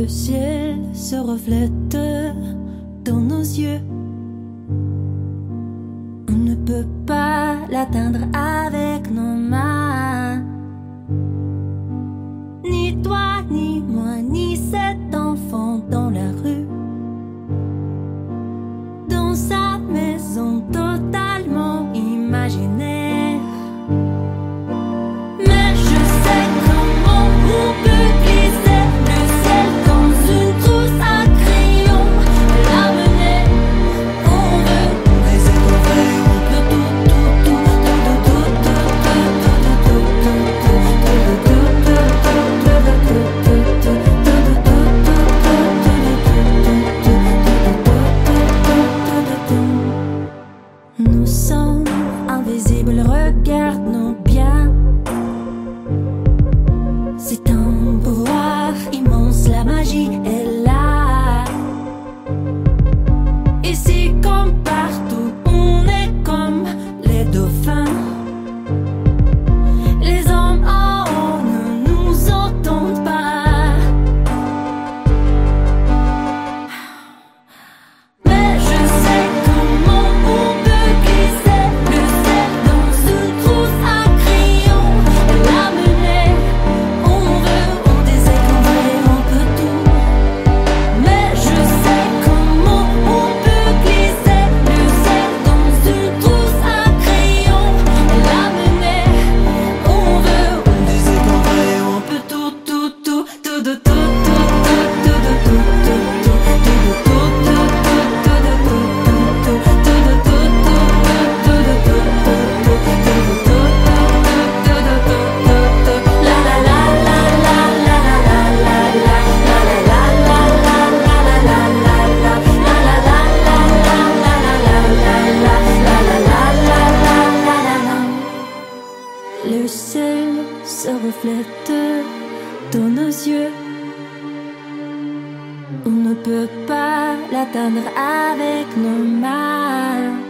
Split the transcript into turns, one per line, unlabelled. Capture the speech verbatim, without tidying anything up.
Le ciel se reflète dans nos yeux. On ne peut pas l'atteindre avec nos mains. Ni toi, ni moi, ni cet enfant dans la rue, dans sa maison totalement imaginaire. Mais je sais comment on peut glisser le ciel dans une trousse à crayon. L'amener, on veut les écouter, on peut tout, tout, tout, tout, tout, nous sommes invisibles, regarde-nous bien. C'est un pouvoir immense, la magie est là. Ici comme partout, on est comme les dauphins. Les hommes en haut ne nous entendent pas. Mais je sais comment on peut glisser le ciel dans une trousse à crayon. L'amener, on veut, on désire, on veut, on peut tout. Mais je sais comment on peut glisser le ciel dans une trousse à crayon. L'amener, on veut, on désire, on veut, on peut tout, tout, tout, tout, tout, tout, tout, tout, tout, le ciel se reflète dans nos yeux. On ne peut pas l'atteindre avec nos mains.